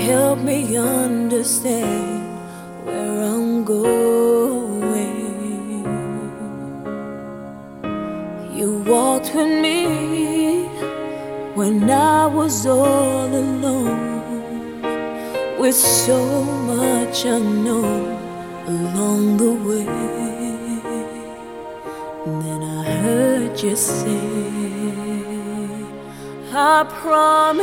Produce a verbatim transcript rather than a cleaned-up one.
help me understand where I'm going. You walked with me when I was all alone, with so much unknown along the way. And then I heard you say, I promise